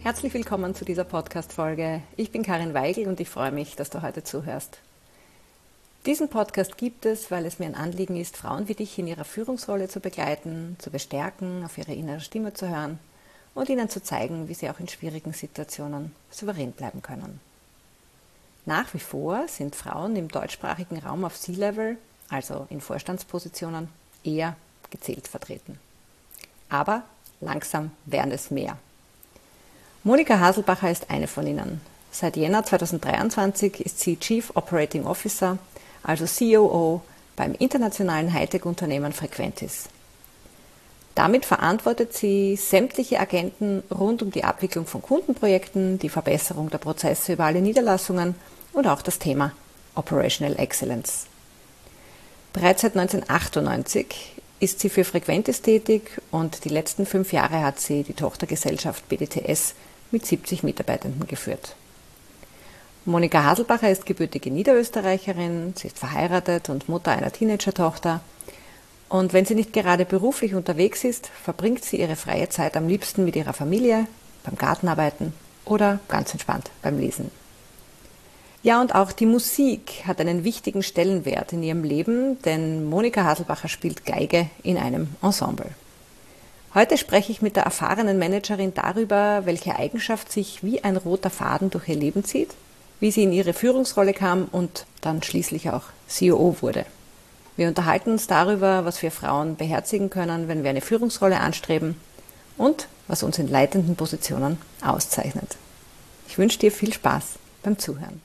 Herzlich willkommen zu dieser Podcast-Folge. Ich bin Karin Weigl und ich freue mich, dass du heute zuhörst. Diesen Podcast gibt es, weil es mir ein Anliegen ist, Frauen wie dich in ihrer Führungsrolle zu begleiten, zu bestärken, auf ihre innere Stimme zu hören und ihnen zu zeigen, wie sie auch in schwierigen Situationen souverän bleiben können. Nach wie vor sind Frauen im deutschsprachigen Raum auf C-Level, also in Vorstandspositionen, eher gezählt vertreten. Aber langsam werden es mehr. Monika Haselbacher ist eine von ihnen. Seit Jänner 2023 ist sie Chief Operating Officer, also COO, beim internationalen Hightech-Unternehmen Frequentis. Damit verantwortet sie sämtliche Agenten rund um die Abwicklung von Kundenprojekten, die Verbesserung der Prozesse über alle Niederlassungen und auch das Thema Operational Excellence. Bereits seit 1998 ist sie für Frequentis tätig und die letzten 5 Jahre hat sie die Tochtergesellschaft BDTS mit 70 Mitarbeitenden geführt. Monika Haselbacher ist gebürtige Niederösterreicherin, sie ist verheiratet und Mutter einer Teenager-Tochter. Und wenn sie nicht gerade beruflich unterwegs ist, verbringt sie ihre freie Zeit am liebsten mit ihrer Familie, beim Gartenarbeiten oder ganz entspannt beim Lesen. Ja, und auch die Musik hat einen wichtigen Stellenwert in ihrem Leben, denn Monika Haselbacher spielt Geige in einem Ensemble. Heute spreche ich mit der erfahrenen Managerin darüber, welche Eigenschaft sich wie ein roter Faden durch ihr Leben zieht, wie sie in ihre Führungsrolle kam und dann schließlich auch COO wurde. Wir unterhalten uns darüber, was wir Frauen beherzigen können, wenn wir eine Führungsrolle anstreben und was uns in leitenden Positionen auszeichnet. Ich wünsche dir viel Spaß beim Zuhören.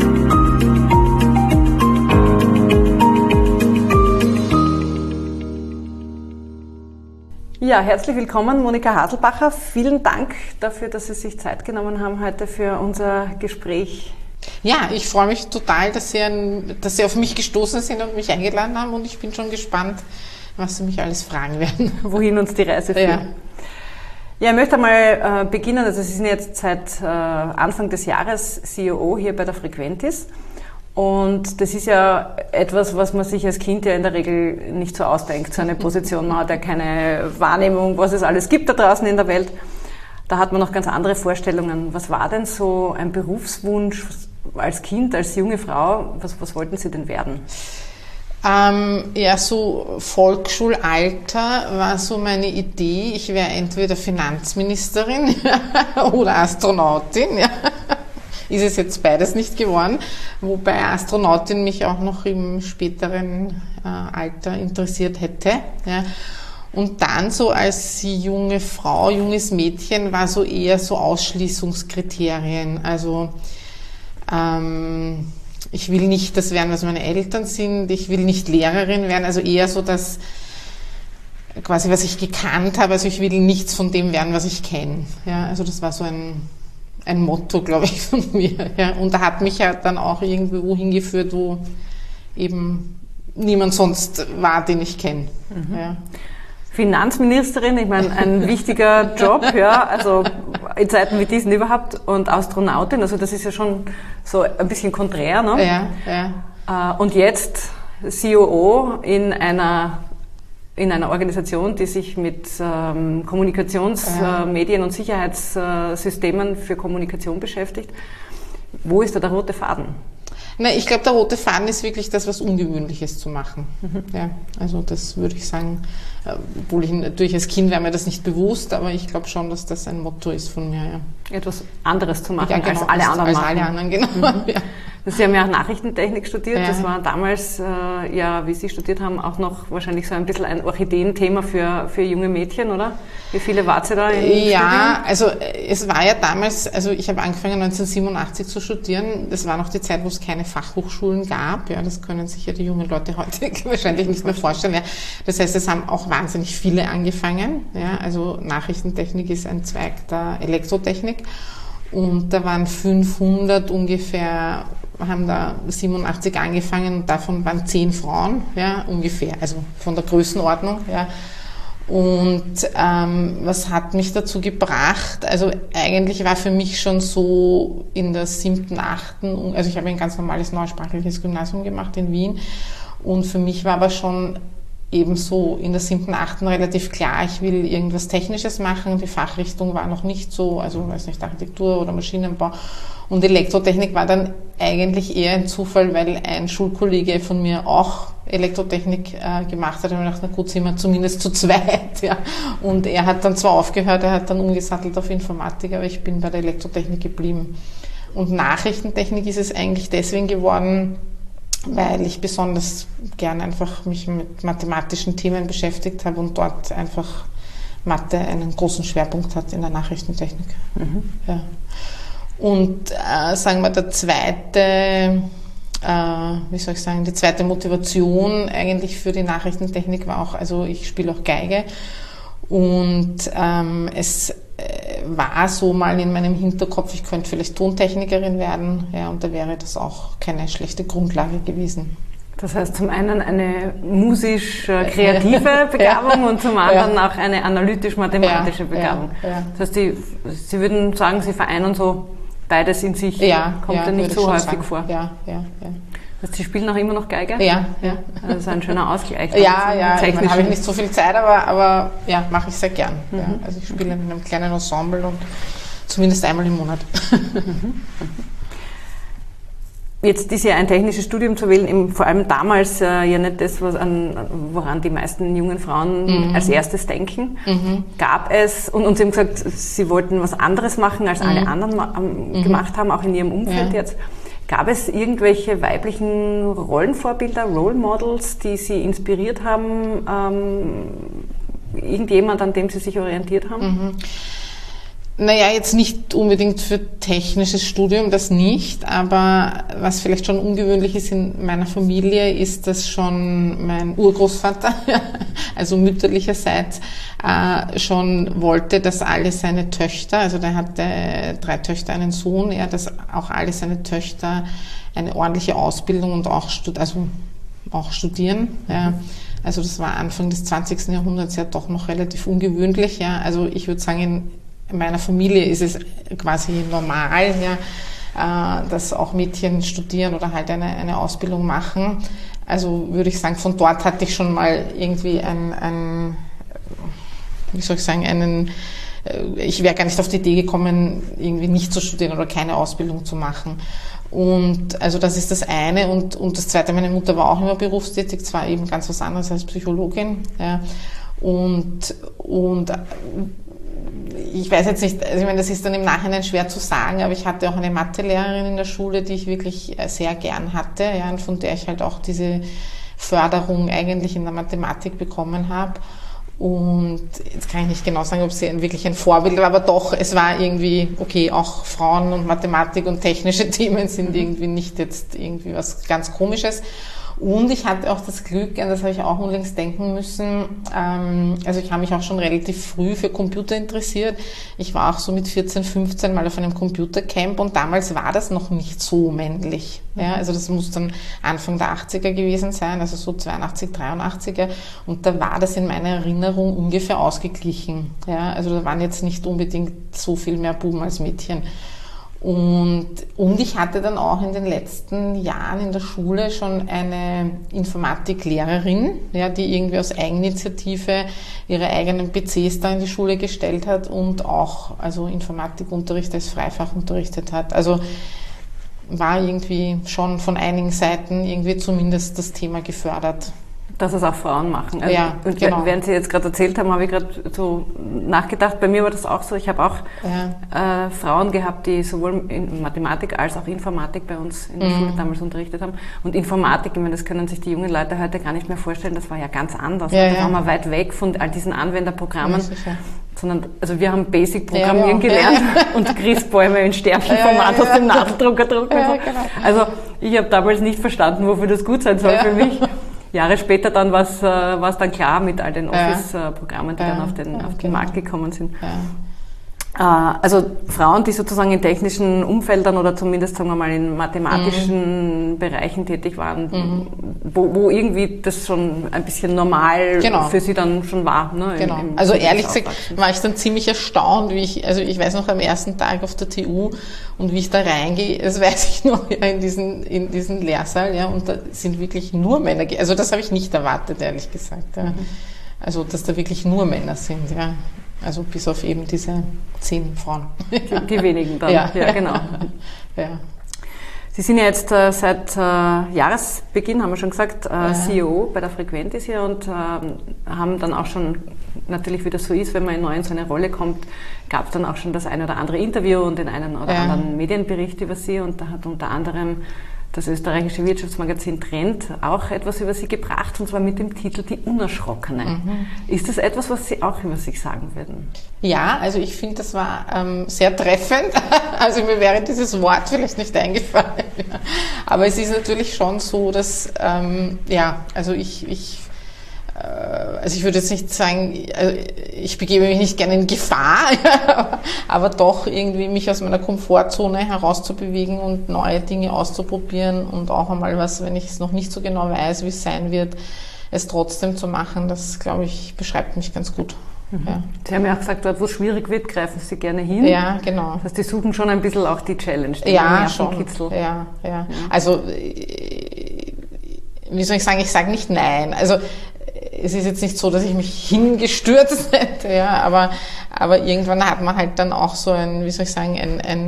Ja, herzlich willkommen, Monika Haselbacher. Vielen Dank dafür, dass Sie sich Zeit genommen haben heute für unser Gespräch. Ja, ich freue mich total, dass Sie auf mich gestoßen sind und mich eingeladen haben und ich bin schon gespannt, was Sie mich alles fragen werden. Wohin uns die Reise führt. Ja, ich möchte mal beginnen. Also Sie sind jetzt seit Anfang des Jahres COO hier bei der Frequentis. Und das ist ja etwas, was man sich als Kind ja in der Regel nicht so ausdenkt, so eine Position. Man hat ja keine Wahrnehmung, was es alles gibt da draußen in der Welt. Da hat man noch ganz andere Vorstellungen. Was war denn so ein Berufswunsch als Kind, als junge Frau? Was wollten Sie denn werden? Ja, so Volksschulalter war so meine Idee. Ich wäre entweder Finanzministerin oder Astronautin. Ja. Ist es jetzt beides nicht geworden, wobei Astronautin mich auch noch im späteren Alter interessiert hätte. Ja. Und dann so als junge Frau, junges Mädchen war so eher so Ausschließungskriterien. Also ich will nicht das werden, was meine Eltern sind, ich will nicht Lehrerin werden, also eher so das, quasi was ich gekannt habe, also ich will nichts von dem werden, was ich kenne. Ja, also das war so ein Motto, glaube ich, von mir. Ja. Und da hat mich ja dann auch irgendwo hingeführt, wo eben niemand sonst war, den ich kenne. Mhm. Ja. Finanzministerin, ich meine, ein wichtiger Job, ja, also in Zeiten wie diesen überhaupt, und Astronautin, also das ist ja schon so ein bisschen konträr, ne? Ja, ja. Und jetzt COO in einer Organisation, die sich mit Kommunikationsmedien und Sicherheitssystemen für Kommunikation beschäftigt. Wo ist da der rote Faden? Na, ich glaube, der rote Faden ist wirklich das, was Ungewöhnliches zu machen. Mhm. Ja, also das würde ich sagen, obwohl ich natürlich als Kind wäre mir das nicht bewusst, aber ich glaube schon, dass das ein Motto ist von mir. Ja. Etwas anderes zu machen, ja, genau, als alle anderen als machen. Alle anderen, genau. Mhm. Ja. Sie haben ja auch Nachrichtentechnik studiert. Ja. Das war damals, wie Sie studiert haben, auch noch wahrscheinlich so ein bisschen ein Orchideenthema für junge Mädchen, oder? Wie viele wart Sie da im Studium? Ja, also es war ja damals, also ich habe angefangen 1987 zu studieren. Das war noch die Zeit, wo es keine Fachhochschulen gab. Ja, das können sich ja die jungen Leute heute wahrscheinlich nicht mehr vorstellen. Ja. Das heißt, es haben auch wahnsinnig viele angefangen. Ja, also Nachrichtentechnik ist ein Zweig der Elektrotechnik. Und da waren 500 ungefähr, haben da 87 angefangen und davon waren 10 Frauen, ja, ungefähr, also von der Größenordnung, ja. Und was hat mich dazu gebracht? Also eigentlich war für mich schon so in der 7., 8., also ich habe ein ganz normales neusprachliches Gymnasium gemacht in Wien und für mich war aber schon ebenso in der 7., 8. relativ klar, ich will irgendwas Technisches machen. Die Fachrichtung war noch nicht so, also weiß nicht, Architektur oder Maschinenbau. Und Elektrotechnik war dann eigentlich eher ein Zufall, weil ein Schulkollege von mir auch Elektrotechnik gemacht hat. Und ich dachte, na gut, sind wir zumindest zu zweit. Ja. Und er hat dann zwar aufgehört, er hat dann umgesattelt auf Informatik, aber ich bin bei der Elektrotechnik geblieben. Und Nachrichtentechnik ist es eigentlich deswegen geworden, weil ich besonders gern einfach mich mit mathematischen Themen beschäftigt habe und dort einfach Mathe einen großen Schwerpunkt hat in der Nachrichtentechnik. Ja. Und sagen wir, die zweite Motivation eigentlich für die Nachrichtentechnik war auch, also ich spiele auch Geige und es war so mal in meinem Hinterkopf, ich könnte vielleicht Tontechnikerin werden, ja, und da wäre das auch keine schlechte Grundlage gewesen. Das heißt zum einen eine musisch-kreative Begabung und zum anderen auch eine analytisch-mathematische Begabung. Das heißt, Sie würden sagen, Sie vereinen so beides in sich, kommt ja nicht so häufig vor. Das heißt, Sie spielen auch immer noch Geige? Ja. Also das ist ein schöner Ausgleich. Dann habe ich nicht so viel Zeit, aber ja, mache ich sehr gern. Ja. Also ich spiele in einem kleinen Ensemble und zumindest einmal im Monat. Jetzt ist ja ein technisches Studium zu wählen, vor allem damals ja nicht das, woran die meisten jungen Frauen als erstes denken. Gab es, und Sie haben gesagt, Sie wollten was anderes machen, als alle anderen gemacht haben, auch in Ihrem Umfeld jetzt. Gab es irgendwelche weiblichen Rollenvorbilder, Role Models, die Sie inspiriert haben? Irgendjemand, an dem Sie sich orientiert haben? Naja, jetzt nicht unbedingt für technisches Studium, das nicht, aber was vielleicht schon ungewöhnlich ist in meiner Familie, ist, dass schon mein Urgroßvater, also mütterlicherseits, schon wollte, dass alle seine Töchter, also der hatte 3 Töchter, einen Sohn, dass auch alle seine Töchter eine ordentliche Ausbildung und auch studieren. Ja. Also das war Anfang des 20. Jahrhunderts ja doch noch relativ ungewöhnlich. Ja. Also ich würde sagen, in meiner Familie ist es quasi normal, dass auch Mädchen studieren oder halt eine Ausbildung machen. Also würde ich sagen, von dort hatte ich schon mal irgendwie ich wäre gar nicht auf die Idee gekommen, irgendwie nicht zu studieren oder keine Ausbildung zu machen. Und also das ist das eine. Und das zweite, meine Mutter war auch immer berufstätig, zwar eben ganz was anderes als Psychologin. Ja. Und ich weiß jetzt nicht, also ich meine, das ist dann im Nachhinein schwer zu sagen, aber ich hatte auch eine Mathelehrerin in der Schule, die ich wirklich sehr gern hatte, ja, und von der ich halt auch diese Förderung eigentlich in der Mathematik bekommen habe. Und jetzt kann ich nicht genau sagen, ob sie wirklich ein Vorbild war, aber doch, es war irgendwie, okay, auch Frauen und Mathematik und technische Themen sind irgendwie nicht jetzt irgendwie was ganz Komisches. Und ich hatte auch das Glück, an das habe ich auch unlängst denken müssen, also ich habe mich auch schon relativ früh für Computer interessiert. Ich war auch so mit 14, 15 mal auf einem Computercamp und damals war das noch nicht so männlich. Ja, also das muss dann Anfang der 80er gewesen sein, also so 82, 83er. Und da war das in meiner Erinnerung ungefähr ausgeglichen. Ja, also da waren jetzt nicht unbedingt so viel mehr Buben als Mädchen. Und ich hatte dann auch in den letzten Jahren in der Schule schon eine Informatiklehrerin, ja, die irgendwie aus Eigeninitiative ihre eigenen PCs da in die Schule gestellt hat und auch also Informatikunterricht als Freifach unterrichtet hat. Also war irgendwie schon von einigen Seiten irgendwie zumindest das Thema gefördert. Dass es auch Frauen machen. Also, ja, und genau. Während Sie jetzt gerade erzählt haben, habe ich gerade so nachgedacht. Bei mir war das auch so. Ich habe auch Frauen gehabt, die sowohl in Mathematik als auch Informatik bei uns in der Schule damals unterrichtet haben. Und Informatik, ich meine, das können sich die jungen Leute heute gar nicht mehr vorstellen, das war ja ganz anders. Da waren wir weit weg von all diesen Anwenderprogrammen. Sondern, also wir haben Basic-Programmieren gelernt und Christbäume in Sternenformat aus dem Nadeldrucker drucken. Genau. Also ich habe damals nicht verstanden, wofür das gut sein soll für mich. Jahre später dann war es dann klar mit all den Office-Programmen, die dann auf den Markt gekommen sind. Also Frauen, die sozusagen in technischen Umfeldern oder zumindest, sagen wir mal, in mathematischen Bereichen tätig waren, wo irgendwie das schon ein bisschen normal für sie dann schon war. Ne, genau. Also ehrlich gesagt war ich dann ziemlich erstaunt, ich weiß noch am ersten Tag auf der TU und wie ich da reingehe, das weiß ich noch, ja, in diesen Lehrsaal, ja, und da sind wirklich nur Männer, also das habe ich nicht erwartet, ehrlich gesagt. Ja. Also, dass da wirklich nur Männer sind, ja. Also bis auf eben diese 10 Frauen. Die wenigen dann, ja genau. Ja. Sie sind ja jetzt seit Jahresbeginn, haben wir schon gesagt, CEO bei der Frequentis hier und haben dann auch schon, natürlich wie das so ist, wenn man neu in so eine Rolle kommt, gab es dann auch schon das ein oder andere Interview und den einen oder anderen Medienbericht über Sie und da hat unter anderem das österreichische Wirtschaftsmagazin Trend auch etwas über Sie gebracht, und zwar mit dem Titel Die Unerschrockene. Ist das etwas, was Sie auch über sich sagen würden? Ja, also ich finde, das war sehr treffend. Also mir wäre dieses Wort vielleicht nicht eingefallen. Aber es ist natürlich schon so, dass, also ich würde jetzt nicht sagen, ich begebe mich nicht gerne in Gefahr, aber doch irgendwie mich aus meiner Komfortzone herauszubewegen und neue Dinge auszuprobieren und auch einmal was, wenn ich es noch nicht so genau weiß, wie es sein wird, es trotzdem zu machen, das, glaube ich, beschreibt mich ganz gut. Ja. Sie haben ja auch gesagt, dort wo es schwierig wird, greifen Sie gerne hin. Ja, genau. Das heißt, die suchen schon ein bisschen auch die Challenge, den Nervenkitzel. Ja. Also, wie soll ich sagen, ich sage nicht nein. Also, es ist jetzt nicht so, dass ich mich hingestürzt hätte, ja, aber irgendwann hat man halt dann auch so ein, wie soll ich sagen,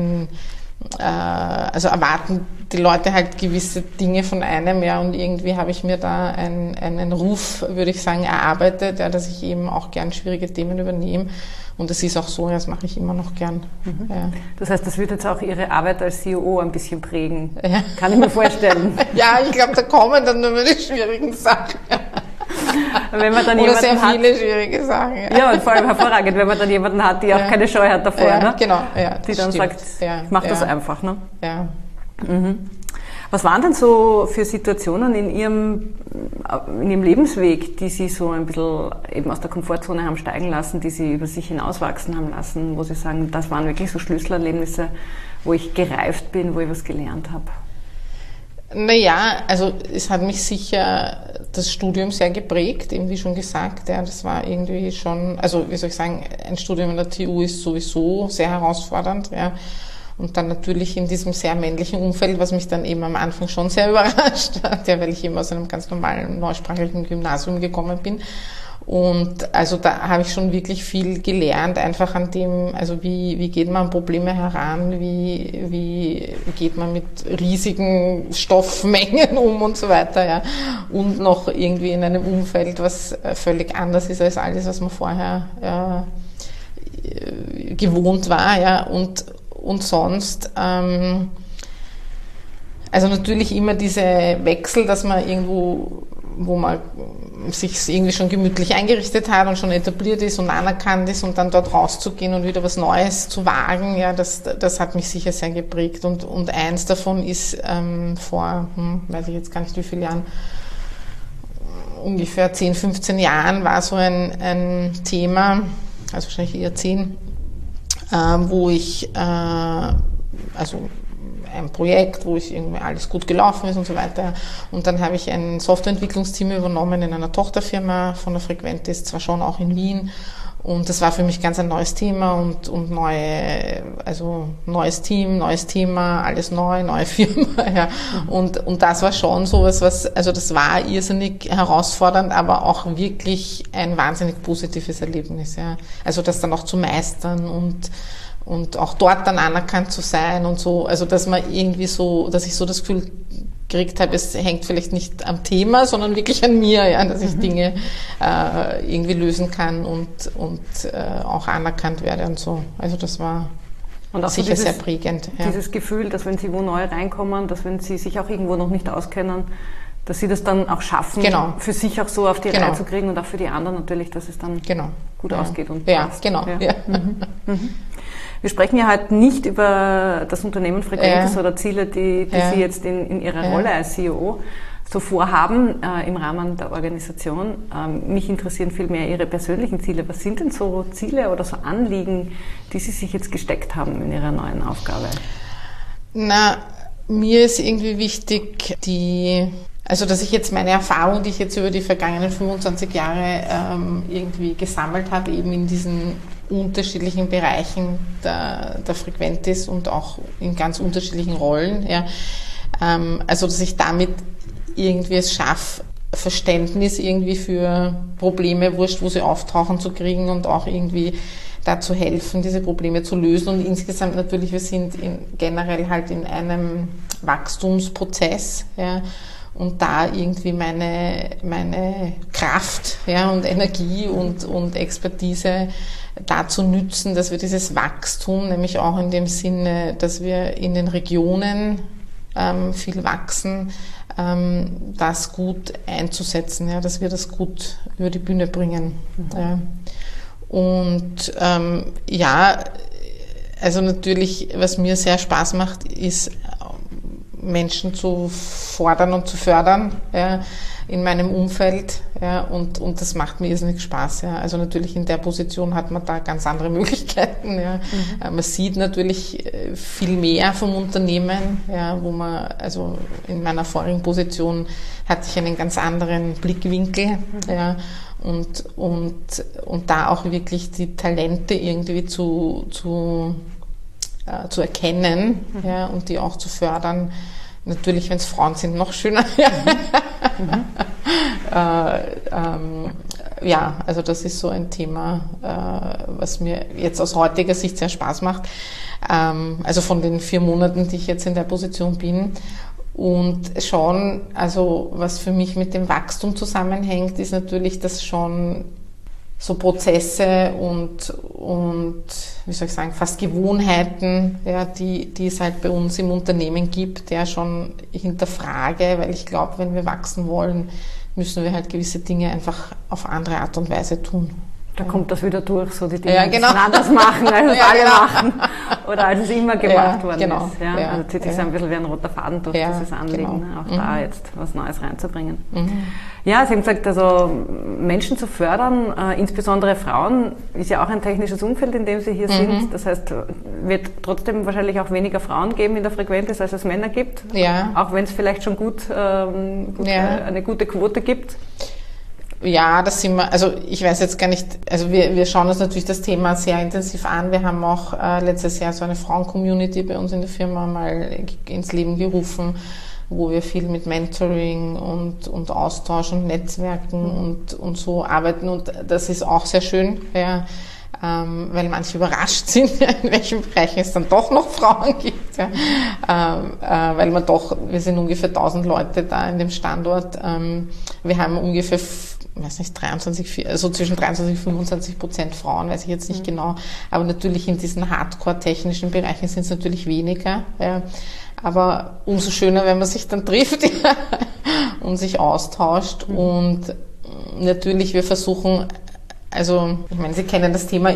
also erwarten die Leute halt gewisse Dinge von einem, ja, und irgendwie habe ich mir da einen Ruf, würde ich sagen, erarbeitet, ja, dass ich eben auch gern schwierige Themen übernehme. Und das ist auch so, das mache ich immer noch gern. Ja. Das heißt, das wird jetzt auch Ihre Arbeit als CEO ein bisschen prägen, kann ich mir vorstellen. Ja, ich glaube, da kommen dann nur die schwierigen Sachen. Wenn man dann oder sehr viele schwierige Sachen. Ja, und vor allem hervorragend, wenn man dann jemanden hat, die auch keine Scheu hat davor, ne? Genau, die dann sagt, ich mache das einfach. Ne? Ja. Was waren denn so für Situationen in Ihrem Lebensweg, die Sie so ein bisschen eben aus der Komfortzone haben steigen lassen, die Sie über sich hinauswachsen haben lassen, wo Sie sagen, das waren wirklich so Schlüsselerlebnisse, wo ich gereift bin, wo ich was gelernt habe? Naja, also es hat mich sicher das Studium sehr geprägt, eben wie schon gesagt. Ja, das war irgendwie schon, also wie soll ich sagen, ein Studium an der TU ist sowieso sehr herausfordernd. Ja. Und dann natürlich in diesem sehr männlichen Umfeld, was mich dann eben am Anfang schon sehr überrascht hat, ja, weil ich eben aus einem ganz normalen neusprachlichen Gymnasium gekommen bin. Und also da habe ich schon wirklich viel gelernt, einfach an dem, also wie geht man an Probleme heran, wie geht man mit riesigen Stoffmengen um und so weiter, ja. Und noch irgendwie in einem Umfeld, was völlig anders ist als alles, was man vorher gewohnt war, ja. Und sonst, also natürlich immer diese Wechsel, dass man irgendwo, wo man sich irgendwie schon gemütlich eingerichtet hat und schon etabliert ist und anerkannt ist und dann dort rauszugehen und wieder was Neues zu wagen, ja, das hat mich sicher sehr geprägt. Und eins davon ist vor, weiß ich jetzt gar nicht wie viele Jahren, ungefähr 10, 15 Jahren war so ein Thema, also wahrscheinlich eher 10, wo ich, also ein Projekt, wo ich irgendwie alles gut gelaufen ist und so weiter. Und dann habe ich ein Softwareentwicklungsteam übernommen in einer Tochterfirma von der Frequentis, zwar schon auch in Wien. Und das war für mich ganz ein neues Thema und neues Team, neues Thema, alles neu, neue Firma, ja. Und das war schon sowas, also das war irrsinnig herausfordernd, aber auch wirklich ein wahnsinnig positives Erlebnis, ja. Also das dann auch zu meistern und auch dort dann anerkannt zu sein und so, also dass man irgendwie so, dass ich so das Gefühl gekriegt habe, es hängt vielleicht nicht am Thema, sondern wirklich an mir, ja, dass ich Dinge irgendwie lösen kann und auch anerkannt werde und so. Also das war und auch sicher so sehr prägend. Ja. Dieses Gefühl, dass wenn Sie wo neu reinkommen, dass wenn Sie sich auch irgendwo noch nicht auskennen, dass Sie das dann auch schaffen, für sich auch so auf die Reihe zu kriegen und auch für die anderen natürlich, dass es dann gut ausgeht. Und passt. Ja. Wir sprechen ja heute nicht über das Unternehmen Frequentis oder Ziele, die Sie jetzt in Ihrer Rolle als CEO, so vorhaben im Rahmen der Organisation. Mich interessieren vielmehr Ihre persönlichen Ziele. Was sind denn so Ziele oder so Anliegen, die Sie sich jetzt gesteckt haben in Ihrer neuen Aufgabe? Na, mir ist irgendwie wichtig, dass ich jetzt meine Erfahrung, die ich jetzt über die vergangenen 25 Jahre irgendwie gesammelt habe, eben in diesen unterschiedlichen Bereichen der Frequentis und auch in ganz unterschiedlichen Rollen, ja, dass ich damit irgendwie es schaffe, Verständnis irgendwie für Probleme, wurscht, wo sie auftauchen, zu kriegen und auch irgendwie dazu helfen, diese Probleme zu lösen. Und insgesamt natürlich, wir sind generell halt in einem Wachstumsprozess, ja, und da irgendwie meine Kraft, ja, und Energie und Expertise dazu nützen, dass wir dieses Wachstum, nämlich auch in dem Sinne, dass wir in den Regionen viel wachsen, das gut einzusetzen, ja, dass wir das gut über die Bühne bringen. Ja. Und natürlich, was mir sehr Spaß macht, ist Menschen zu fordern und zu fördern, ja, in meinem Umfeld, ja, und das macht mir irrsinnig Spaß, ja. Also natürlich in der Position hat man da ganz andere Möglichkeiten, ja. Man sieht natürlich viel mehr vom Unternehmen, ja, wo man, also in meiner vorigen Position hatte ich einen ganz anderen Blickwinkel, ja, und da auch wirklich die Talente irgendwie zu erkennen, ja, und die auch zu fördern. Natürlich, wenn es Frauen sind, noch schöner. Also das ist so ein Thema, was mir jetzt aus heutiger Sicht sehr Spaß macht. Also von den 4 Monaten, die ich jetzt in der Position bin. Und schon, also was für mich mit dem Wachstum zusammenhängt, ist natürlich, dass schon so Prozesse und wie soll ich sagen, fast Gewohnheiten, ja, die es halt bei uns im Unternehmen gibt, ja, schon hinterfrage, weil ich glaube, wenn wir wachsen wollen, müssen wir halt gewisse Dinge einfach auf andere Art und Weise tun. Da kommt das wieder durch, so die Dinge, ja, genau, die anders machen, als es alle machen oder als es immer gemacht worden genau, ist. Ja? Also zieht sich so ein bisschen wie ein roter Faden durch dieses Anliegen, genau, auch da jetzt was Neues reinzubringen. Ja, Sie haben gesagt, also Menschen zu fördern, insbesondere Frauen, ist ja auch ein technisches Umfeld, in dem Sie hier sind. Das heißt, wird trotzdem wahrscheinlich auch weniger Frauen geben in der Frequenz, als es Männer gibt, auch wenn es vielleicht schon eine gute Quote gibt. Ja, das sind wir, also ich weiß jetzt gar nicht, also wir schauen uns natürlich das Thema sehr intensiv an. Wir haben auch letztes Jahr so eine Frauen-Community bei uns in der Firma mal ins Leben gerufen, wo wir viel mit Mentoring und Austausch und Netzwerken und so arbeiten. Und das ist auch sehr schön, ja, weil manche überrascht sind, in welchen Bereichen es dann doch noch Frauen gibt. Ja. Weil wir sind ungefähr 1000 Leute da in dem Standort. Wir haben ungefähr 23, also zwischen 23 und 25% Frauen, weiß ich jetzt nicht genau. Aber natürlich in diesen hardcore-technischen Bereichen sind es natürlich weniger. Ja. Aber umso schöner, wenn man sich dann trifft und sich austauscht. Und natürlich, wir versuchen, also ich meine, Sie kennen das Thema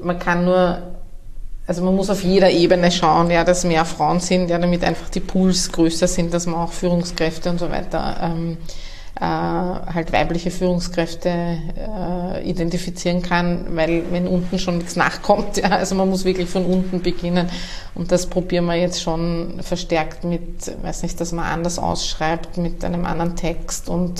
man muss auf jeder Ebene schauen, ja, dass mehr Frauen sind, ja, damit einfach die Pools größer sind, dass man auch Führungskräfte und so weiter halt weibliche Führungskräfte identifizieren kann, weil wenn unten schon nichts nachkommt, ja, also man muss wirklich von unten beginnen und das probieren wir jetzt schon verstärkt mit, weiß nicht, dass man anders ausschreibt, mit einem anderen Text und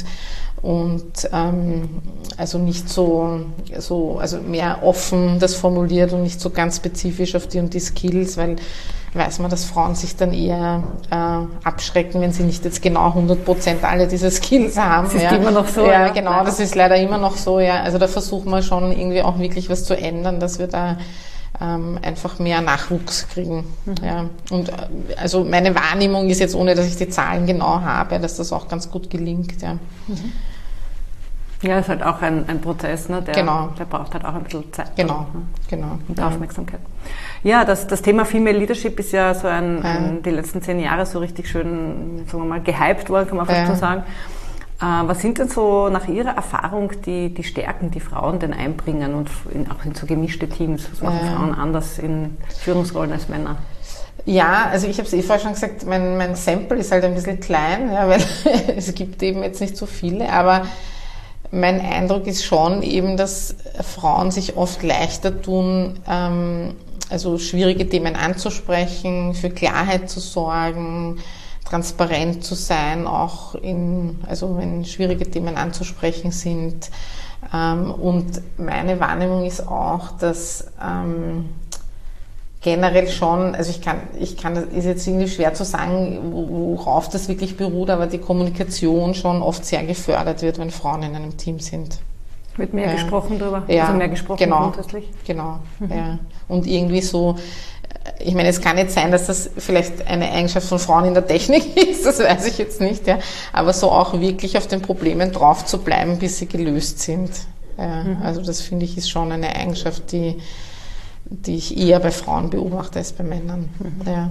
also nicht so also mehr offen das formuliert und nicht so ganz spezifisch auf die und die Skills, weil weiß man, dass Frauen sich dann eher abschrecken, wenn sie nicht jetzt genau 100% alle diese Skills haben. Das ist immer noch so. Ja, genau, das ist leider immer noch so, ja. Also da versuchen wir schon irgendwie auch wirklich was zu ändern, dass wir da einfach mehr Nachwuchs kriegen. Ja. Und also meine Wahrnehmung ist jetzt, ohne dass ich die Zahlen genau habe, dass das auch ganz gut gelingt. Ja. Ja, ist halt auch ein Prozess, ne? Der braucht halt auch ein bisschen Zeit. Genau. Und Aufmerksamkeit. Ja, das Thema Female Leadership ist ja so die letzten 10 Jahre so richtig schön, sagen wir mal, gehypt worden, kann man fast so sagen. Was sind denn so nach Ihrer Erfahrung die Stärken, die Frauen denn einbringen und auch in so gemischte Teams? Was machen Frauen anders in Führungsrollen als Männer? Ja, also ich habe es vorher schon gesagt, mein Sample ist halt ein bisschen klein, ja, weil es gibt eben jetzt nicht so viele, aber mein Eindruck ist schon eben, dass Frauen sich oft leichter tun, also schwierige Themen anzusprechen, für Klarheit zu sorgen, transparent zu sein, auch also wenn schwierige Themen anzusprechen sind. Und meine Wahrnehmung ist auch, dass generell schon, also das ist jetzt irgendwie schwer zu sagen, worauf das wirklich beruht, aber die Kommunikation schon oft sehr gefördert wird, wenn Frauen in einem Team sind. Wird mehr gesprochen darüber? Ja, also mehr gesprochen genau, grundsätzlich? Genau, ja. Und irgendwie so, ich meine, es kann nicht sein, dass das vielleicht eine Eigenschaft von Frauen in der Technik ist, das weiß ich jetzt nicht, ja, aber so auch wirklich auf den Problemen drauf zu bleiben, bis sie gelöst sind. Ja, also das finde ich ist schon eine Eigenschaft, die ich eher bei Frauen beobachte als bei Männern. Ja.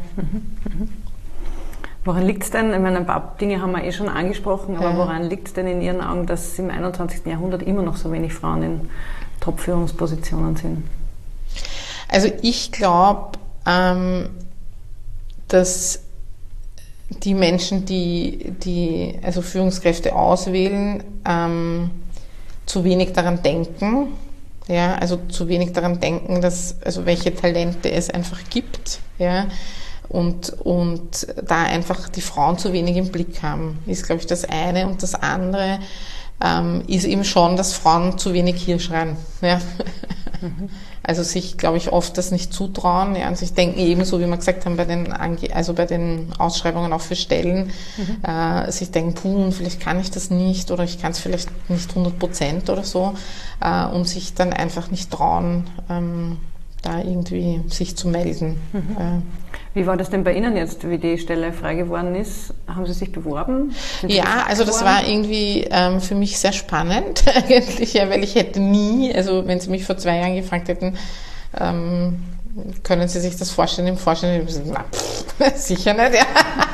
Woran liegt es denn? Ich meine, ein paar Dinge haben wir schon angesprochen, aber woran liegt es denn in Ihren Augen, dass im 21. Jahrhundert immer noch so wenig Frauen in Top-Führungspositionen sind? Also ich glaube, dass die Menschen, die also Führungskräfte auswählen, zu wenig daran denken, ja, also zu wenig daran denken, also welche Talente es einfach gibt, ja, und da einfach die Frauen zu wenig im Blick haben, ist, glaube ich, das eine. Und das andere ist eben schon, dass Frauen zu wenig hier schreien, ja. Also sich, glaube ich, oft das nicht zutrauen, ja, und sich denken eben, so wie wir gesagt haben, bei den Ausschreibungen auch für Stellen, sich denken, vielleicht kann ich das nicht oder ich kann es vielleicht nicht 100% oder so, und sich dann einfach nicht trauen, da irgendwie sich zu melden. Wie war das denn bei Ihnen jetzt, wie die Stelle frei geworden ist? Haben Sie sich beworben? Ja, also das war irgendwie für mich sehr spannend eigentlich, ja, weil ich hätte nie, also wenn Sie mich vor 2 Jahren gefragt hätten, können Sie sich das vorstellen im Vorstand? Sicher nicht, ja.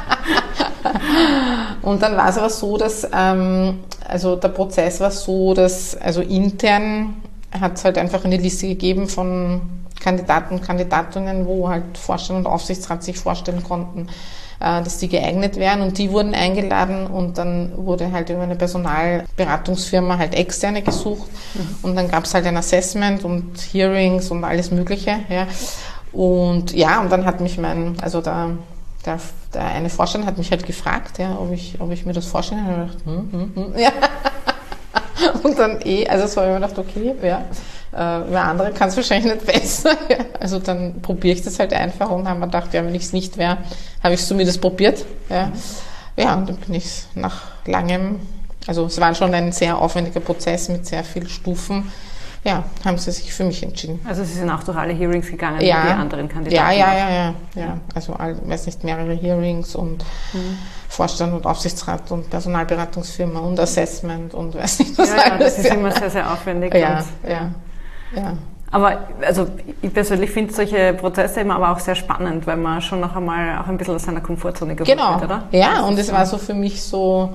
Und dann war es aber so, dass, also der Prozess war so, dass, also intern hat es halt einfach eine Liste gegeben von Kandidaten und Kandidatinnen, wo halt Vorstand und Aufsichtsrat sich vorstellen konnten, dass die geeignet wären, und die wurden eingeladen, und dann wurde halt über eine Personalberatungsfirma halt externe gesucht, und dann gab es halt ein Assessment und Hearings und alles Mögliche, ja. Und ja, und dann hat mich der eine Vorstand hat mich halt gefragt, ja, ob ich mir das vorstellen kann. Und ich dachte, ja. Und dann also so habe ich mir gedacht, okay, ja, wer andere kann es wahrscheinlich nicht besser. Ja. Also dann probiere ich das halt einfach, und habe mir gedacht, ja, wenn ich es nicht wäre, habe ich es zumindest probiert. Ja. Ja, und dann bin ich nach langem, also es war schon ein sehr aufwendiger Prozess mit sehr vielen Stufen, ja, haben sie sich für mich entschieden. Also Sie sind auch durch alle Hearings gegangen, wie die anderen Kandidaten? Ja. Also, weiß nicht, mehrere Hearings und Vorstand und Aufsichtsrat und Personalberatungsfirma und Assessment und weiß nicht was alles. Ja, das ist immer sehr, sehr aufwendig. Ja. Aber also ich persönlich finde solche Prozesse immer aber auch sehr spannend, weil man schon noch einmal auch ein bisschen aus seiner Komfortzone geholt wird, oder? Ja, und es war so für mich so,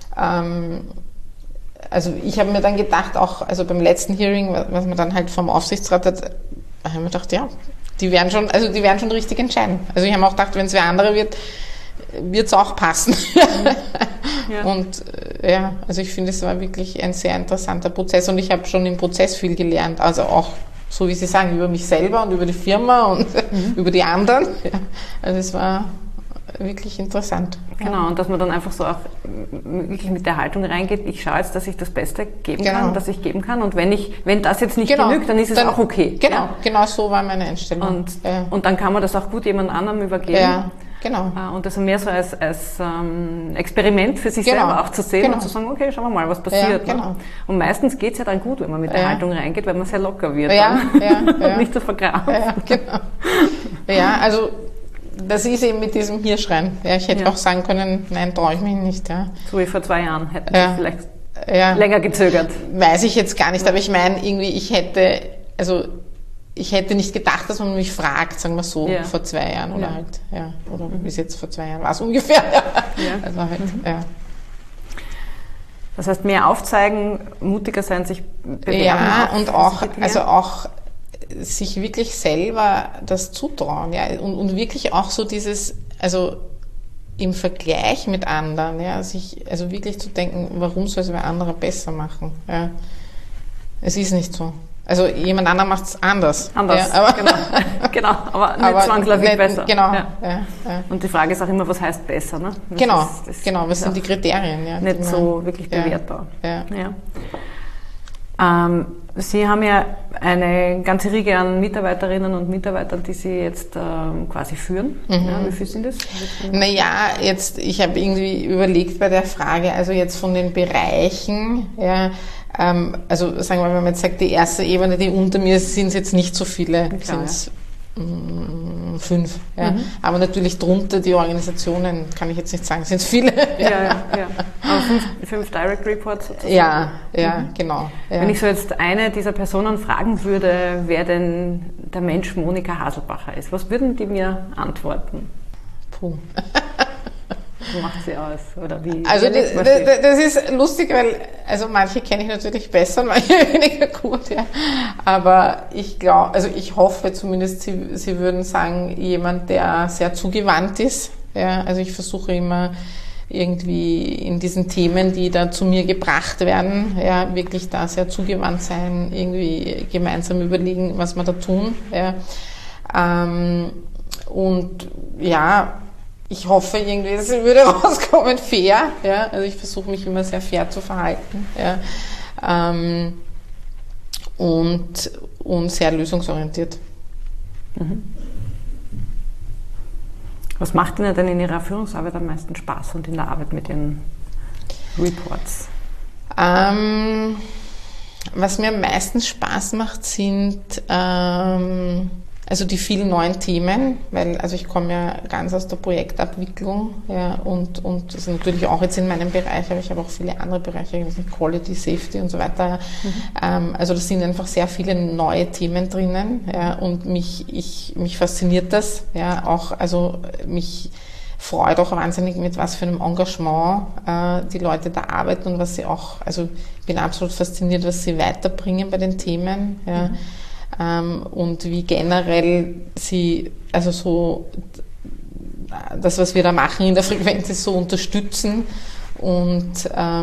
also ich habe mir dann gedacht, auch also beim letzten Hearing, was man dann halt vom Aufsichtsrat hat, habe ich mir gedacht, ja, die werden schon richtig entscheiden. Also ich habe auch gedacht, wenn es wer andere wird es auch passen. Ja. Und ja, also ich finde, es war wirklich ein sehr interessanter Prozess, und ich habe schon im Prozess viel gelernt, also auch, so wie Sie sagen, über mich selber und über die Firma und über die anderen. Ja. Also es war wirklich interessant. Genau, und dass man dann einfach so auch wirklich mit der Haltung reingeht, ich schaue jetzt, dass ich das Beste geben kann, das ich geben kann, und wenn das jetzt nicht genügt, dann ist es auch okay. Genau so war meine Einstellung. Und dann kann man das auch gut jemand anderem übergeben. Ja. Genau. Und das mehr so als Experiment für sich selber auch zu sehen und zu sagen, okay, schauen wir mal, was passiert. Ja, genau. Ne? Und meistens geht es ja dann gut, wenn man mit der Haltung reingeht, weil man sehr locker wird und nicht so verkrampft. Ja, genau. Ja, also das ist eben mit diesem Hirschrein. Ja, ich hätte auch sagen können, nein, traue ich mich nicht. Ja. So wie vor 2 Jahren hätten Sie vielleicht länger gezögert. Weiß ich jetzt gar nicht, aber ich meine, irgendwie, ich hätte nicht gedacht, dass man mich fragt, sagen wir so, vor 2 Jahren oder oder bis jetzt vor 2 Jahren war es ungefähr. Also halt, Das heißt, mehr aufzeigen, mutiger sein, sich bewerben. Ja, und auch, also auch sich wirklich selber das zutrauen, ja, und wirklich auch so dieses, also im Vergleich mit anderen, ja, sich, also wirklich zu denken, warum soll es wer andere besser machen, ja. Es ist nicht so. Also jemand anderer macht es anders. Anders, ja, aber genau, aber nicht zwangsläufig nicht, besser. Genau. Ja. Ja. Und die Frage ist auch immer, was heißt besser? Ne? Genau, was sind die Kriterien? Ja, nicht so wirklich bewertbar. Ja. Sie haben ja eine ganze Riege an Mitarbeiterinnen und Mitarbeitern, die Sie jetzt quasi führen. Ja, wie viel sind das? Naja, ich habe irgendwie überlegt bei der Frage, also jetzt von den Bereichen, ja, also sagen wir mal, wenn man jetzt sagt, die erste Ebene, die unter mir ist, sind es jetzt nicht so viele, sind es 5. Ja. Aber natürlich drunter die Organisationen, kann ich jetzt nicht sagen, sind es viele. Ja. Aber 5 Direct Reports sozusagen? Ja, genau. Ja. Wenn ich so jetzt eine dieser Personen fragen würde, wer denn der Mensch Monika Haselbacher ist, was würden die mir antworten? Puh. Was macht sie aus? Oder wie? Also das ist lustig, weil also manche kenne ich natürlich besser und manche weniger gut, ja. Aber ich glaube, also ich hoffe zumindest, Sie würden sagen, jemand, der sehr zugewandt ist. Ja, also ich versuche immer irgendwie in diesen Themen, die da zu mir gebracht werden, ja, wirklich da sehr zugewandt sein, irgendwie gemeinsam überlegen, was wir da tun. Ja. Und ja, ich hoffe irgendwie, es würde rauskommen fair. Ja? Also ich versuche mich immer sehr fair zu verhalten. Ja? Und sehr lösungsorientiert. Was macht Ihnen denn in Ihrer Führungsarbeit am meisten Spaß und in der Arbeit mit Ihren Reports? Was mir am meisten Spaß macht, sind also die vielen neuen Themen, weil also ich komme ja ganz aus der Projektabwicklung, ja, und das ist natürlich auch jetzt in meinem Bereich, aber ich habe auch viele andere Bereiche, Quality, Safety und so weiter. Also das sind einfach sehr viele neue Themen drinnen, ja, und mich fasziniert das, ja, auch, also mich freut auch wahnsinnig, mit was für einem Engagement die Leute da arbeiten und was sie auch, also ich bin absolut fasziniert, was sie weiterbringen bei den Themen, ja. Und wie generell sie, also so das, was wir da machen in der Frequenz, ist so unterstützen und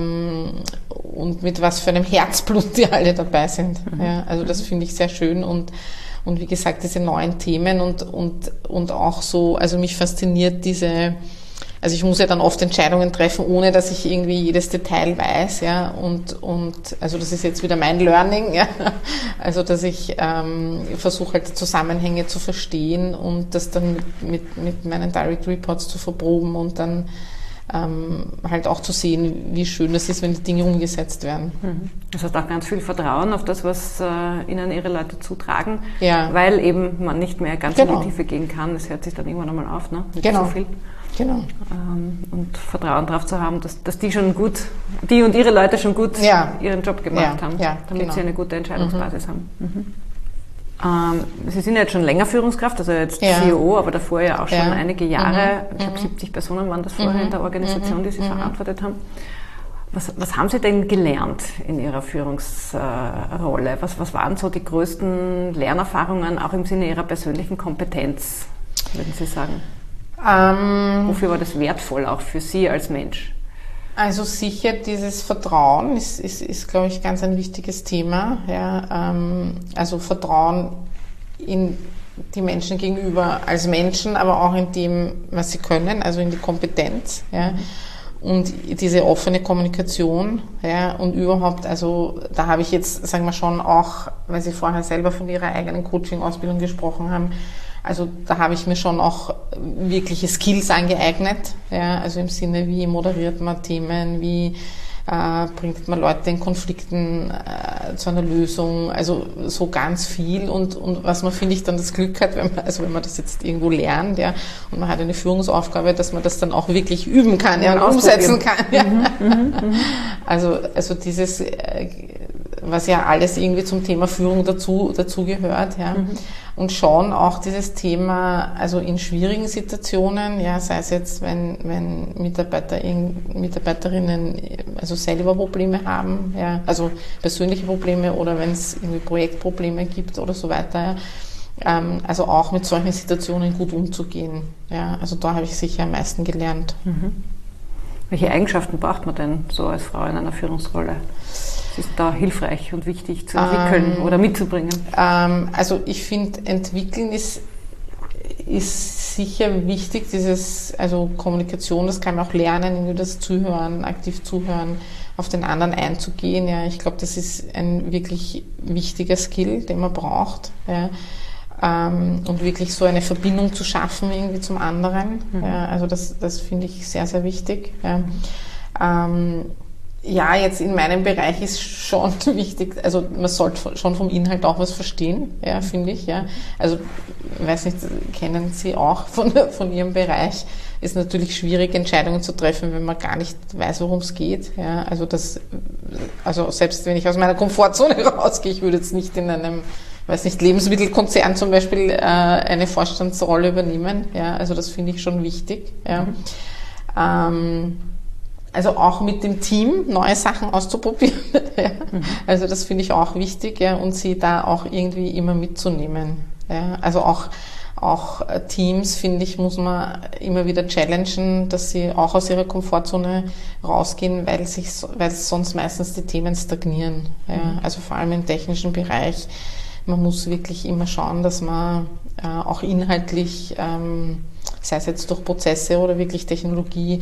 mit was für einem Herzblut die alle dabei sind. Ja, also das finde ich sehr schön und wie gesagt, diese neuen Themen und auch so, also mich fasziniert also ich muss ja dann oft Entscheidungen treffen, ohne dass ich irgendwie jedes Detail weiß, ja, und also das ist jetzt wieder mein Learning, ja, also dass ich versuche halt die Zusammenhänge zu verstehen und das dann mit meinen Direct Reports zu verproben und dann halt auch zu sehen, wie schön das ist, wenn die Dinge umgesetzt werden. Das heißt auch ganz viel Vertrauen auf das, was Ihnen Ihre Leute zutragen, ja, weil eben man nicht mehr ganz in die Tiefe gehen kann. Das hört sich dann irgendwann einmal auf, ne? Mit genau. So viel. Genau. Und Vertrauen darauf zu haben, dass die und ihre Leute schon gut ihren Job gemacht haben, damit sie eine gute Entscheidungsbasis haben. Sie sind ja jetzt schon länger Führungskraft, also jetzt CEO, aber davor ja auch schon einige Jahre. Ich glaube, 70 Personen waren das vorher in der Organisation, die Sie verantwortet haben. Was haben Sie denn gelernt in Ihrer Führungsrolle? Was waren so die größten Lernerfahrungen, auch im Sinne Ihrer persönlichen Kompetenz, würden Sie sagen? Wofür war das wertvoll, auch für Sie als Mensch? Also sicher dieses Vertrauen ist glaube ich, ganz ein wichtiges Thema. Ja, also Vertrauen in die Menschen gegenüber als Menschen, aber auch in dem, was sie können, also in die Kompetenz. Ja. Und diese offene Kommunikation, ja, und überhaupt, also da habe ich jetzt, sagen wir schon auch, weil Sie vorher selber von Ihrer eigenen Coaching-Ausbildung gesprochen haben, also da habe ich mir schon auch wirkliche Skills angeeignet, ja, also im Sinne, wie moderiert man Themen, wie bringt man Leute in Konflikten zu einer Lösung, also so ganz viel und was man, finde ich, dann das Glück hat, wenn man das jetzt irgendwo lernt, ja, und man hat eine Führungsaufgabe, dass man das dann auch wirklich üben kann, ja, und umsetzen kann, ja. Also dieses was ja alles irgendwie zum Thema Führung dazu gehört, ja. Und schon auch dieses Thema, also in schwierigen Situationen, ja, sei es jetzt, wenn Mitarbeiterinnen also selber Probleme haben, ja, also persönliche Probleme oder wenn es irgendwie Projektprobleme gibt oder so weiter, ja, also auch mit solchen Situationen gut umzugehen, ja, also da habe ich sicher am meisten gelernt. Welche Eigenschaften braucht man denn so als Frau in einer Führungsrolle? Was ist da hilfreich und wichtig zu entwickeln oder mitzubringen? Also ich finde, entwickeln ist sicher wichtig, also Kommunikation, das kann man auch lernen, irgendwie das Zuhören, aktiv zuhören, auf den anderen einzugehen. Ja. Ich glaube, das ist ein wirklich wichtiger Skill, den man braucht. Ja. Und wirklich so eine Verbindung zu schaffen irgendwie zum anderen. Ja, also das finde ich sehr, sehr wichtig. Ja. Ja, jetzt in meinem Bereich ist schon wichtig, also man sollte schon vom Inhalt auch was verstehen, ja, finde ich. Ja. Also, weiß nicht, kennen Sie auch von Ihrem Bereich, ist natürlich schwierig, Entscheidungen zu treffen, wenn man gar nicht weiß, worum es geht. Ja. Also selbst wenn ich aus meiner Komfortzone rausgehe, ich würde jetzt nicht in einem Lebensmittelkonzern zum Beispiel eine Vorstandsrolle übernehmen. Ja, also das finde ich schon wichtig. Ja. Also auch mit dem Team neue Sachen auszuprobieren. Ja. Also das finde ich auch wichtig, ja, und sie da auch irgendwie immer mitzunehmen. Ja. Also auch Teams, finde ich, muss man immer wieder challengen, dass sie auch aus ihrer Komfortzone rausgehen, weil sonst meistens die Themen stagnieren. Ja. Also vor allem im technischen Bereich. Man muss wirklich immer schauen, dass man auch inhaltlich, sei es jetzt durch Prozesse oder wirklich Technologie,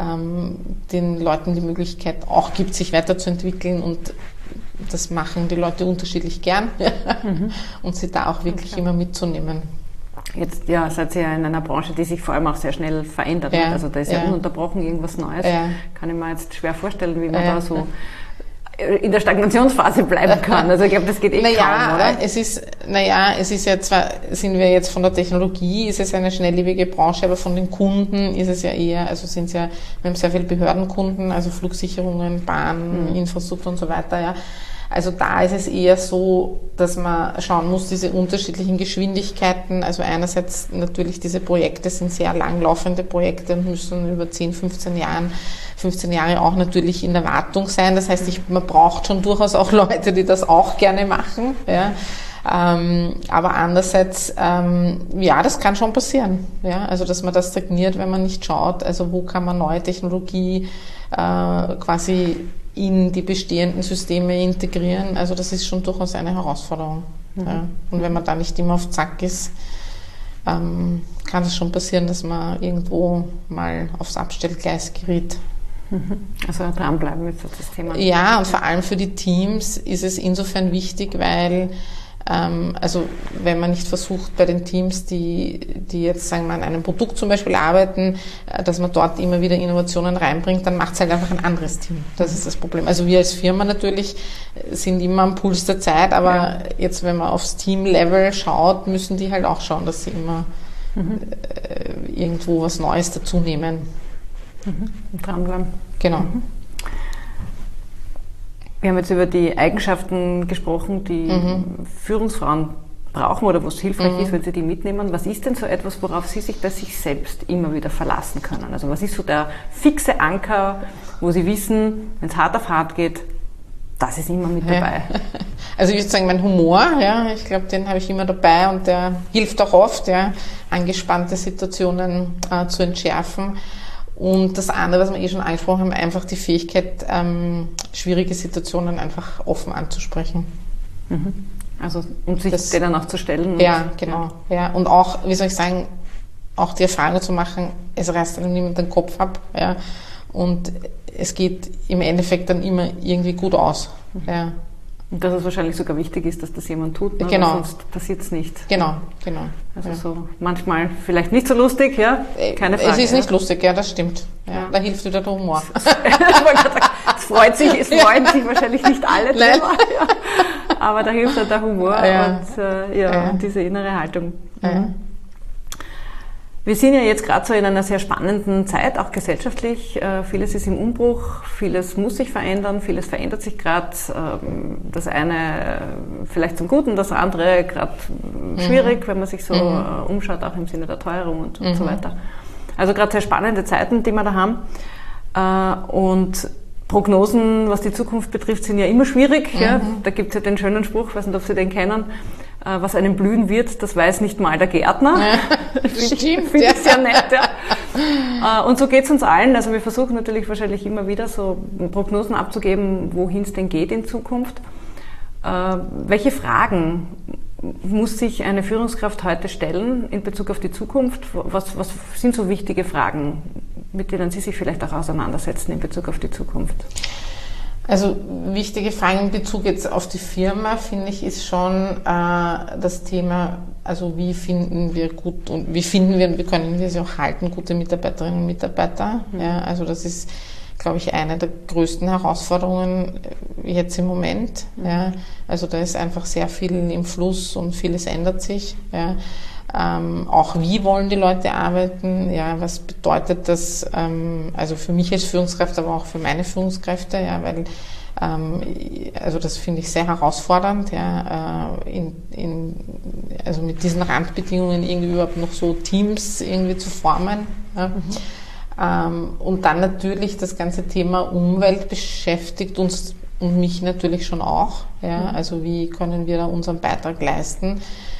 den Leuten die Möglichkeit auch gibt, sich weiterzuentwickeln, und das machen die Leute unterschiedlich gern und sie da auch wirklich immer mitzunehmen. Jetzt seid ihr ja in einer Branche, die sich vor allem auch sehr schnell verändert. Ja, also da ist ja ununterbrochen irgendwas Neues. Ja. Kann ich mir jetzt schwer vorstellen, wie man da so in der Stagnationsphase bleiben kann. Also ich glaube, das geht kaum, oder? Es ist ja zwar, sind wir jetzt von der Technologie, ist es eine schnelllebige Branche, aber von den Kunden ist es ja eher, also wir haben sehr viele Behördenkunden, also Flugsicherungen, Bahn, Infrastruktur und so weiter, ja. Also da ist es eher so, dass man schauen muss, diese unterschiedlichen Geschwindigkeiten, also einerseits natürlich diese Projekte sind sehr langlaufende Projekte und müssen über 10, 15 Jahre auch natürlich in der Wartung sein. Das heißt, man braucht schon durchaus auch Leute, die das auch gerne machen. Ja. Aber andererseits, das kann schon passieren. Ja. Also dass man das stagniert, wenn man nicht schaut, also wo kann man neue Technologie quasi in die bestehenden Systeme integrieren. Also das ist schon durchaus eine Herausforderung. Ja. Und wenn man da nicht immer auf Zack ist, kann es schon passieren, dass man irgendwo mal aufs Abstellgleis gerät. Also dranbleiben ist das Thema. Ja, und vor allem für die Teams ist es insofern wichtig, weil also wenn man nicht versucht, bei den Teams, die jetzt, sagen wir mal, an einem Produkt zum Beispiel arbeiten, dass man dort immer wieder Innovationen reinbringt, dann macht es halt einfach ein anderes Team. Das ist das Problem. Also wir als Firma natürlich sind immer am Puls der Zeit, aber jetzt, wenn man aufs Team-Level schaut, müssen die halt auch schauen, dass sie immer irgendwo was Neues dazu nehmen. Dranbleiben. Genau. Wir haben jetzt über die Eigenschaften gesprochen, die Führungsfrauen brauchen oder was hilfreich ist, wenn sie die mitnehmen. Was ist denn so etwas, worauf Sie sich bei sich selbst immer wieder verlassen können? Also was ist so der fixe Anker, wo Sie wissen, wenn es hart auf hart geht, das ist immer mit dabei? Also ich würde sagen, mein Humor, ja, ich glaube, den habe ich immer dabei und der hilft auch oft, ja, angespannte Situationen zu entschärfen. Und das andere, was wir schon angesprochen haben, einfach die Fähigkeit, schwierige Situationen einfach offen anzusprechen. Also um sich denen auch zu stellen. Ja, genau. Ja. Und auch, wie soll ich sagen, auch die Erfahrung zu machen, es reißt einem niemand den Kopf ab. Ja. Und es geht im Endeffekt dann immer irgendwie gut aus. Ja. Und dass es wahrscheinlich sogar wichtig ist, dass das jemand tut, ne? Genau. Sonst passiert es nicht. Genau. Also so manchmal vielleicht nicht so lustig, ja? Keine Frage. Es ist nicht lustig, ja, das stimmt. Ja. Da hilft wieder der Humor. Es freuen sich wahrscheinlich nicht alle drüber, ja. Aber da hilft halt der Humor und diese innere Haltung. Wir sind ja jetzt gerade so in einer sehr spannenden Zeit, auch gesellschaftlich. Vieles ist im Umbruch, vieles muss sich verändern, vieles verändert sich gerade. Das eine vielleicht zum Guten, das andere gerade schwierig, wenn man sich so umschaut, auch im Sinne der Teuerung und so weiter. Also gerade sehr spannende Zeiten, die wir da haben. Und Prognosen, was die Zukunft betrifft, sind ja immer schwierig. Ja? Da gibt es ja den schönen Spruch, ich weiß nicht, ob Sie den kennen, was einem blühen wird, das weiß nicht mal der Gärtner. Ja, Finde ich sehr nett. Ja. Und so geht es uns allen. Also wir versuchen natürlich wahrscheinlich immer wieder so Prognosen abzugeben, wohin es denn geht in Zukunft. Welche Fragen muss sich eine Führungskraft heute stellen in Bezug auf die Zukunft? Was sind so wichtige Fragen, mit denen Sie sich vielleicht auch auseinandersetzen in Bezug auf die Zukunft? Also wichtige Frage in Bezug jetzt auf die Firma, finde ich, ist schon das Thema, also wie finden wir wie können wir sie auch halten, gute Mitarbeiterinnen und Mitarbeiter. Ja, also das ist, glaube ich, eine der größten Herausforderungen jetzt im Moment. Ja. Also da ist einfach sehr viel im Fluss und vieles ändert sich. Ja. Auch wie wollen die Leute arbeiten, ja, was bedeutet das, also für mich als Führungskraft, aber auch für meine Führungskräfte, ja, weil, also das finde ich sehr herausfordernd, ja, also mit diesen Randbedingungen irgendwie überhaupt noch so Teams irgendwie zu formen, ja. Und dann natürlich das ganze Thema Umwelt beschäftigt uns und mich natürlich schon auch, ja, also wie können wir da unseren Beitrag leisten,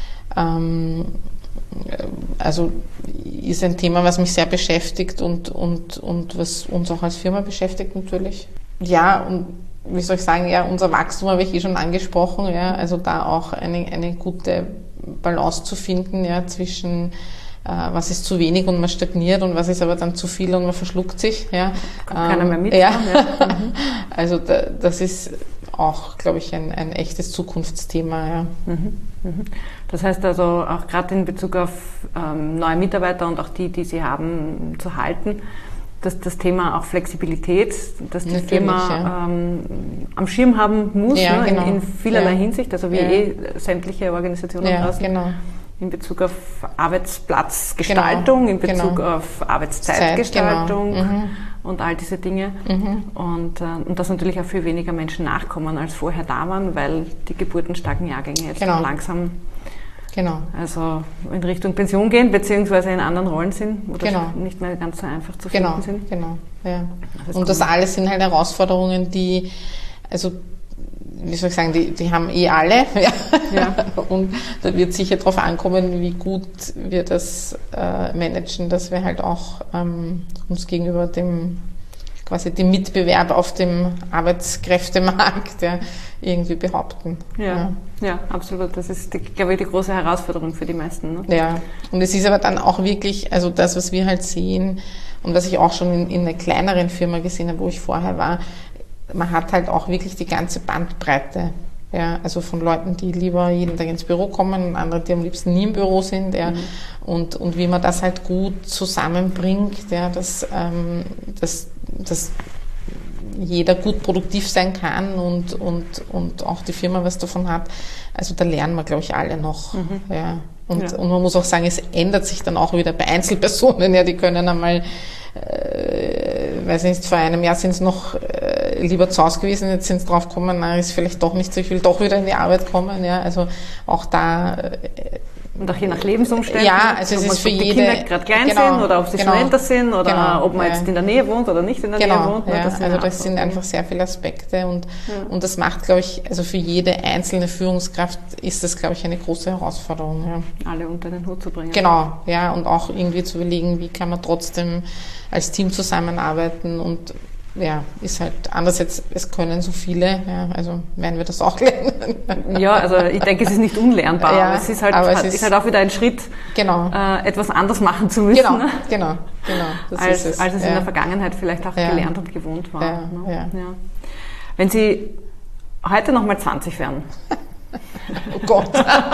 also ist ein Thema, was mich sehr beschäftigt und was uns auch als Firma beschäftigt natürlich. Ja, und wie soll ich sagen, ja, unser Wachstum habe ich schon angesprochen, ja, also da auch eine gute Balance zu finden, ja, zwischen was ist zu wenig und man stagniert und was ist aber dann zu viel und man verschluckt sich, ja. Kann keiner mehr mitmachen, ja. Also das ist auch, glaube ich, ein echtes Zukunftsthema, ja. Das heißt also auch gerade in Bezug auf neue Mitarbeiter und auch die Sie haben, zu halten, dass das Thema auch Flexibilität, dass das Thema am Schirm haben muss, ja, ne, genau. in vielerlei Hinsicht, also wie sämtliche Organisationen draußen. Genau. In Bezug auf Arbeitsplatzgestaltung, in Bezug auf Arbeitszeitgestaltung und all diese Dinge. Und dass natürlich auch viel weniger Menschen nachkommen, als vorher da waren, weil die geburtenstarken Jahrgänge jetzt langsam also in Richtung Pension gehen, beziehungsweise in anderen Rollen sind oder nicht mehr ganz so einfach zu finden sind. Genau, ja. Und das alles sind halt Herausforderungen, die, also wie soll ich sagen, die haben alle. Ja. Und da wird sicher darauf ankommen, wie gut wir das managen, dass wir halt auch uns gegenüber dem Mitbewerb auf dem Arbeitskräftemarkt irgendwie behaupten. Ja, absolut. Das ist, glaube ich, die große Herausforderung für die meisten. Ne? Ja, und es ist aber dann auch wirklich, also das, was wir halt sehen und was ich auch schon in einer kleineren Firma gesehen habe, wo ich vorher war, man hat halt auch wirklich die ganze Bandbreite. Ja, also von Leuten, die lieber jeden Tag ins Büro kommen und andere, die am liebsten nie im Büro sind. Ja, und wie man das halt gut zusammenbringt, ja, dass jeder gut produktiv sein kann und auch die Firma was davon hat. Also da lernen wir, glaube ich, alle noch. Ja. Und man muss auch sagen, es ändert sich dann auch wieder bei Einzelpersonen. Ja, die können einmal, weiß nicht, vor einem Jahr sind es noch lieber zu Hause gewesen, jetzt sind es drauf gekommen, na, ist vielleicht doch nicht so, ich will doch wieder in die Arbeit kommen. Ja, also auch da. Und auch je nach Lebensumständen. Ja, also es ist für jede. Ob die Kinder gerade klein sind oder ob sie schon älter sind oder ob man jetzt in der Nähe wohnt oder nicht in der Nähe wohnt. Ja, also das sind einfach sehr viele Aspekte und das macht, glaube ich, also für jede einzelne Führungskraft ist das, glaube ich, eine große Herausforderung. Ja. Alle unter den Hut zu bringen. Genau, ja, und auch irgendwie zu überlegen, wie kann man trotzdem als Team zusammenarbeiten und ja, ist halt andererseits, es können so viele, ja, also werden wir das auch lernen. Ja, also ich denke, es ist nicht unlernbar, aber es ist halt, ist halt auch wieder ein Schritt, etwas anders machen zu müssen. Genau. Als es in der Vergangenheit vielleicht auch gelernt und gewohnt war. Ja. Wenn Sie heute nochmal 20 wären. Oh Gott.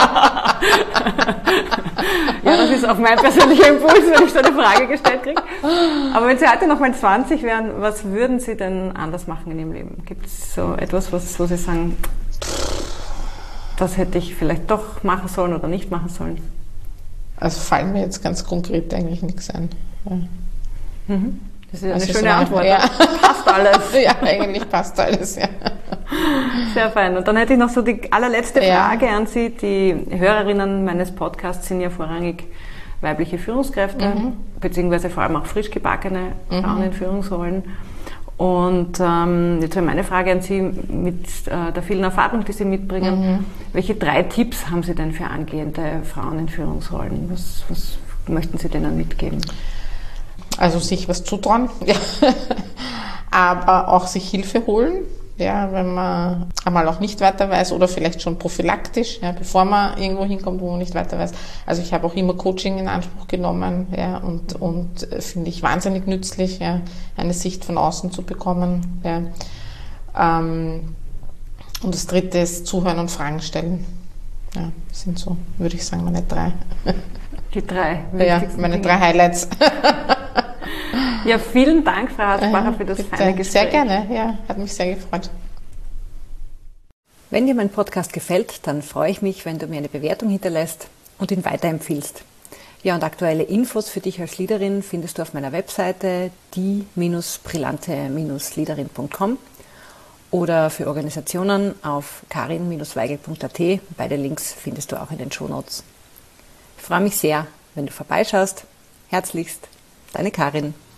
Ja, das ist auch mein persönlicher Impuls, wenn ich so eine Frage gestellt kriege. Aber wenn Sie heute noch mal 20 wären, was würden Sie denn anders machen in Ihrem Leben? Gibt es so etwas, wo Sie sagen, das hätte ich vielleicht doch machen sollen oder nicht machen sollen? Also fallen mir jetzt ganz konkret eigentlich nichts ein. Ja. Das ist eine Also schöne Antwort. Ja. Passt alles. Ja, eigentlich passt alles, ja. Sehr fein. Und dann hätte ich noch so die allerletzte Frage an Sie. Die Hörerinnen meines Podcasts sind ja vorrangig weibliche Führungskräfte, beziehungsweise vor allem auch frisch gebackene Frauen in Führungsrollen. Und jetzt wäre meine Frage an Sie, mit der vielen Erfahrung, die Sie mitbringen, welche 3 Tipps haben Sie denn für angehende Frauen in Führungsrollen? Was möchten Sie denen mitgeben? Also sich was zutrauen, ja. Aber auch sich Hilfe holen, ja, wenn man einmal auch nicht weiter weiß oder vielleicht schon prophylaktisch, ja, bevor man irgendwo hinkommt, wo man nicht weiter weiß. Also ich habe auch immer Coaching in Anspruch genommen, ja, und finde ich wahnsinnig nützlich, ja, eine Sicht von außen zu bekommen, ja. Und das 3. ist Zuhören und Fragen stellen. Ja, das sind so, würde ich sagen, meine 3. Die 3 ja, meine 3 Highlights. Ja, vielen Dank, Frau Harzbacher, für das feine Gespräch. Sehr gerne, ja, hat mich sehr gefreut. Wenn dir mein Podcast gefällt, dann freue ich mich, wenn du mir eine Bewertung hinterlässt und ihn weiterempfiehlst. Ja, und aktuelle Infos für dich als Leaderin findest du auf meiner Webseite die-brillante-leaderin.com oder für Organisationen auf karin-weigel.at. Beide Links findest du auch in den Shownotes. Ich freue mich sehr, wenn du vorbeischaust. Herzlichst, deine Karin.